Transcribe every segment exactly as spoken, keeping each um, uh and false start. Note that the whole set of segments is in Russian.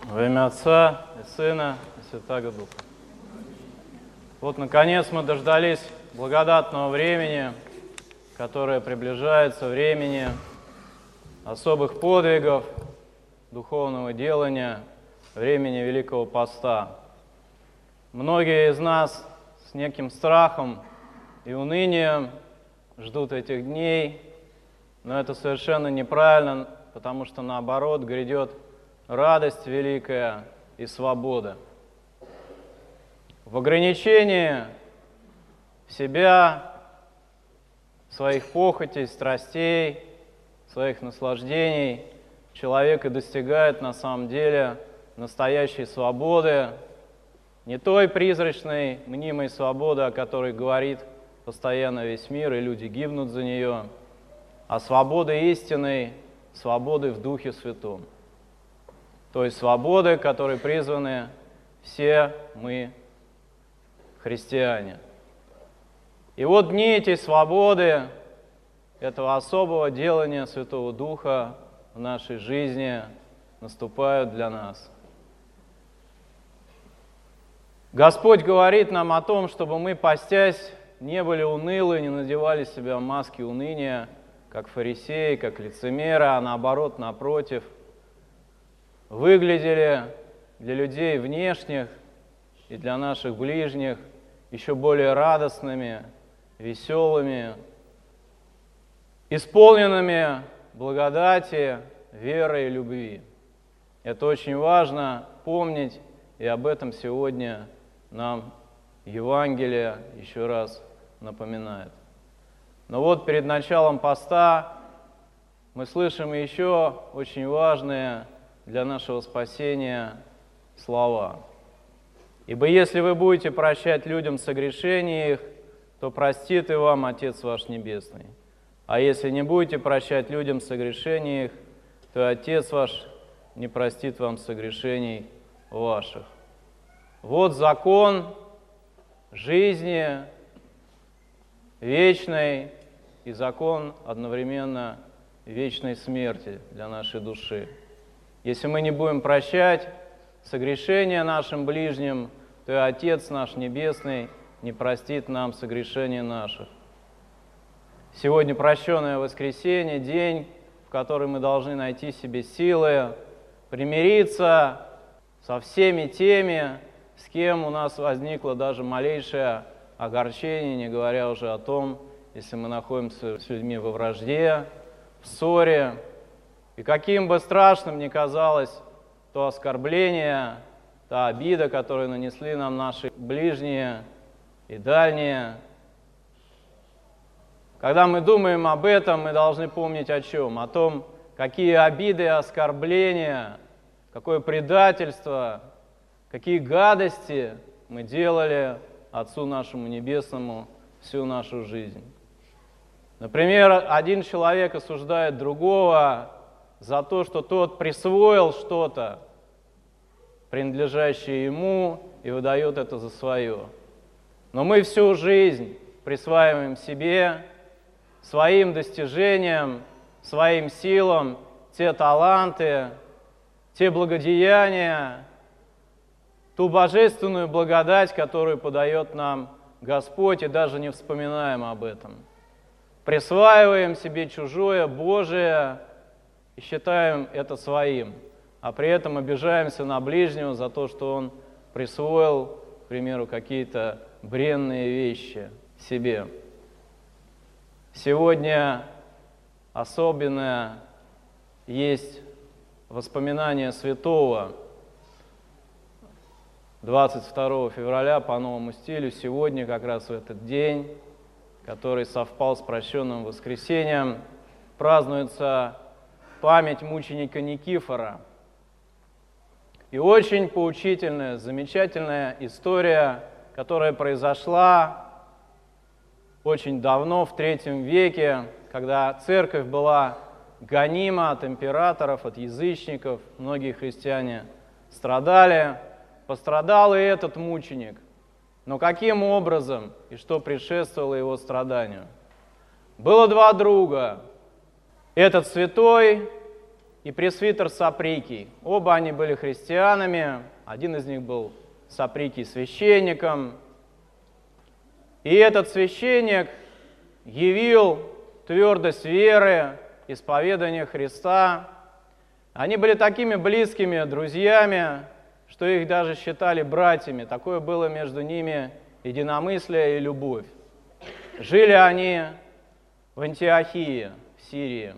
Во имя Отца и Сына и Святаго Духа. Вот, наконец, мы дождались благодатного времени, которое приближается, времени особых подвигов, духовного делания, времени Великого Поста. Многие из нас с неким страхом и унынием ждут этих дней, но это совершенно неправильно, потому что, наоборот, грядет радость великая и свобода. В ограничении себя, своих похотей, страстей, своих наслаждений человек и достигает на самом деле настоящей свободы, не той призрачной, мнимой свободы, о которой говорит постоянно весь мир, и люди гибнут за нее, а свободы истинной, свободы в Духе Святом. То есть свободы, которой призваны все мы, христиане. И вот дни этой свободы, этого особого делания Святого Духа в нашей жизни наступают для нас. Господь говорит нам о том, чтобы мы, постясь, не были унылы, не надевали себя маски уныния, как фарисеи, как лицемеры, а наоборот, напротив, выглядели для людей внешних и для наших ближних еще более радостными, веселыми, исполненными благодати, веры и любви. Это очень важно помнить, и об этом сегодня нам Евангелие еще раз напоминает. Но вот перед началом поста мы слышим еще очень важные для нашего спасения слова. «Ибо если вы будете прощать людям согрешения их, то простит и вам Отец ваш Небесный. А если не будете прощать людям согрешения их, то Отец ваш не простит вам согрешений ваших». Вот закон жизни вечной и закон одновременно вечной смерти для нашей души. Если мы не будем прощать согрешения нашим ближним, то и Отец наш Небесный не простит нам согрешения наших. Сегодня прощенное воскресенье, день, в который мы должны найти себе силы, примириться со всеми теми, с кем у нас возникло даже малейшее огорчение, не говоря уже о том, если мы находимся с людьми во вражде, в ссоре. И каким бы страшным ни казалось то оскорбление, та обида, которую нанесли нам наши ближние и дальние, когда мы думаем об этом, мы должны помнить о чем? О том, какие обиды и оскорбления, какое предательство, какие гадости мы делали Отцу нашему Небесному всю нашу жизнь. Например, один человек осуждает другого за то, что тот присвоил что-то, принадлежащее ему, и выдает это за свое. Но мы всю жизнь присваиваем себе, своим достижениям, своим силам те таланты, те благодеяния, ту божественную благодать, которую подает нам Господь, и даже не вспоминаем об этом. Присваиваем себе чужое, Божие, и считаем это своим, а при этом обижаемся на ближнего за то, что он присвоил, к примеру, какие-то бренные вещи себе. Сегодня особенное есть воспоминание святого. двадцать второго февраля по новому стилю, сегодня как раз в этот день, который совпал с прощенным воскресением, празднуется память мученика Никифора. И очень поучительная, замечательная история, которая произошла очень давно, в третьем веке, когда церковь была гонима от императоров, от язычников, многие христиане страдали, пострадал и этот мученик. Но каким образом и что предшествовало его страданию? Было два друга. Этот святой и пресвитер Саприкий. Оба они были христианами, один из них был Саприкий священником. И этот священник явил твердость веры, исповедания Христа. Они были такими близкими друзьями, что их даже считали братьями. Такое было между ними единомыслие и любовь. Жили они в Антиохии, в Сирии.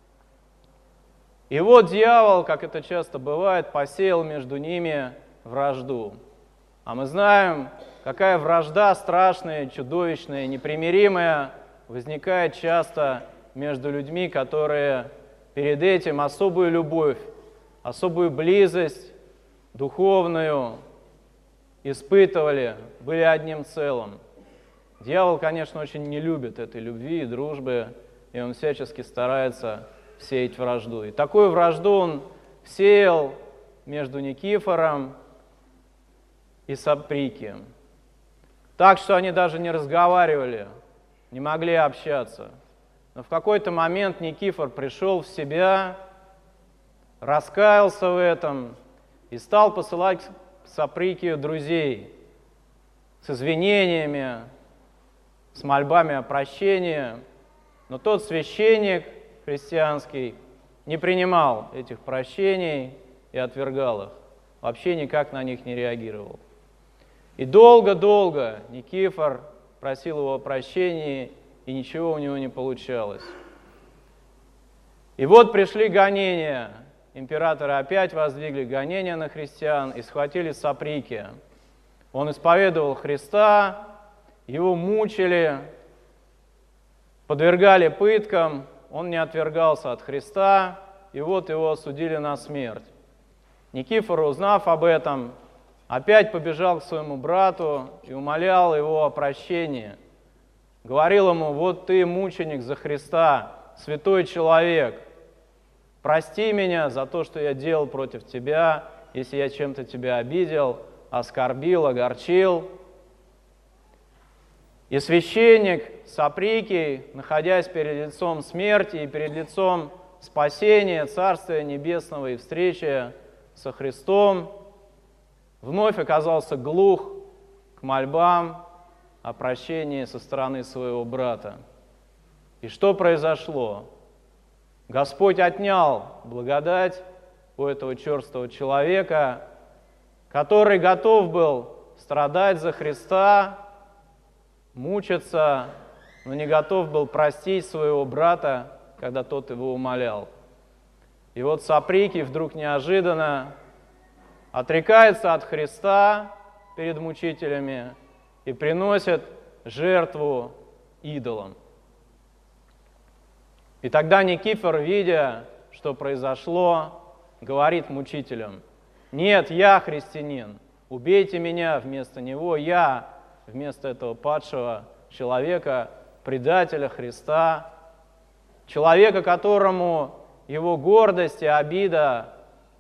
И вот дьявол, как это часто бывает, посеял между ними вражду. А мы знаем, какая вражда страшная, чудовищная, непримиримая возникает часто между людьми, которые перед этим особую любовь, особую близость духовную испытывали, были одним целым. Дьявол, конечно, очень не любит этой любви и дружбы, и он всячески старается сеять вражду. И такую вражду он сеял между Никифором и Саприкием. Так что они даже не разговаривали, не могли общаться. Но в какой-то момент Никифор пришел в себя, раскаялся в этом и стал посылать к Саприкию друзей с извинениями, с мольбами о прощении. Но тот священник христианский не принимал этих прощений и отвергал их, вообще никак на них не реагировал. И долго-долго Никифор просил его о прощении, и ничего у него не получалось. И вот пришли гонения. Императоры опять воздвигли гонения на христиан и схватили Саприкия. Он исповедовал Христа, его мучили, подвергали пыткам, он не отвергался от Христа, и вот его осудили на смерть. Никифор, узнав об этом, опять побежал к своему брату и умолял его о прощении. Говорил ему: вот ты мученик за Христа, святой человек, прости меня за то, что я делал против тебя, если я чем-то тебя обидел, оскорбил, огорчил. И священник Саприкий, находясь перед лицом смерти и перед лицом спасения, Царствия Небесного и встречи со Христом, вновь оказался глух к мольбам о прощении со стороны своего брата. И что произошло? Господь отнял благодать у этого черствого человека, который готов был страдать за Христа, мучиться, но не готов был простить своего брата, когда тот его умолял. И вот Саприкий вдруг неожиданно отрекается от Христа перед мучителями и приносит жертву идолам. И тогда Никифор, видя, что произошло, говорит мучителям: «Нет, я христианин, убейте меня вместо него, я вместо этого падшего человека, предателя Христа, человека, которому его гордость и обида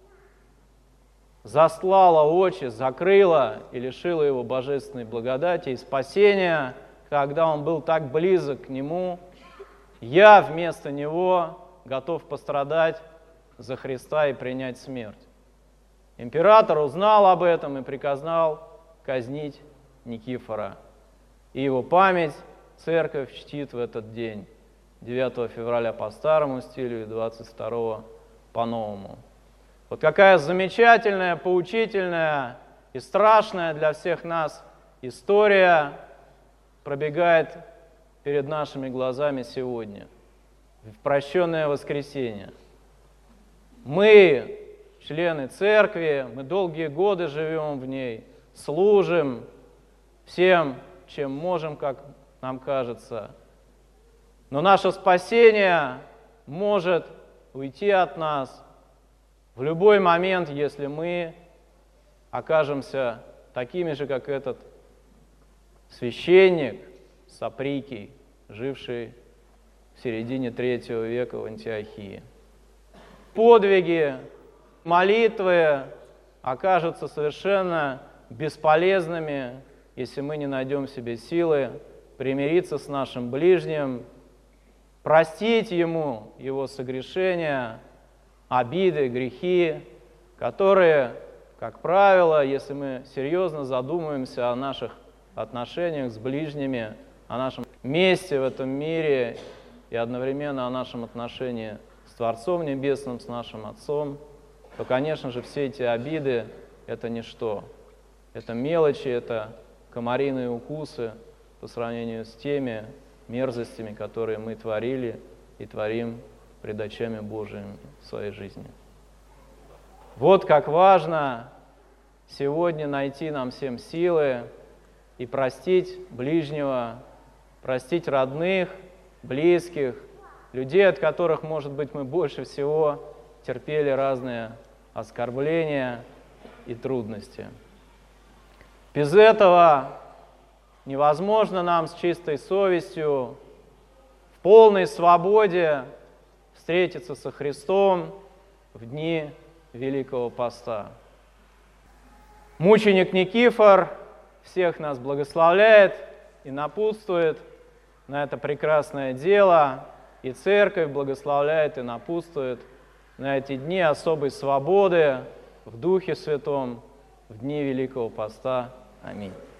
застлала очи, закрыла и лишила его божественной благодати и спасения, когда он был так близок к нему. Я вместо него готов пострадать за Христа и принять смерть». Император узнал об этом и приказал казнить Никифора. И его память церковь чтит в этот день, девятого февраля по старому стилю и двадцать второго по новому. Вот какая замечательная, поучительная и страшная для всех нас история пробегает перед нашими глазами сегодня, в прощенное воскресенье. Мы, члены церкви, мы долгие годы живем в ней, служим всем, чем можем, как нам кажется. Но наше спасение может уйти от нас в любой момент, если мы окажемся такими же, как этот священник Саприкий, живший в середине третьего века в Антиохии. Подвиги, молитвы окажутся совершенно бесполезными, если мы не найдем в себе силы примириться с нашим ближним, простить ему его согрешения, обиды, грехи, которые, как правило, если мы серьезно задумаемся о наших отношениях с ближними, о нашем месте в этом мире и одновременно о нашем отношении с Творцом Небесным, с нашим Отцом, то, конечно же, все эти обиды – это ничто. Это мелочи, это комариные укусы по сравнению с теми мерзостями, которые мы творили и творим пред очами Божиими в своей жизни. Вот как важно сегодня найти нам всем силы и простить ближнего, простить родных, близких, людей, от которых, может быть, мы больше всего терпели разные оскорбления и трудности. Без этого невозможно нам с чистой совестью, в полной свободе встретиться со Христом в дни Великого Поста. Мученик Никифор всех нас благословляет и напутствует на это прекрасное дело, и Церковь благословляет и напутствует на эти дни особой свободы в Духе Святом, в дни Великого Поста. Аминь.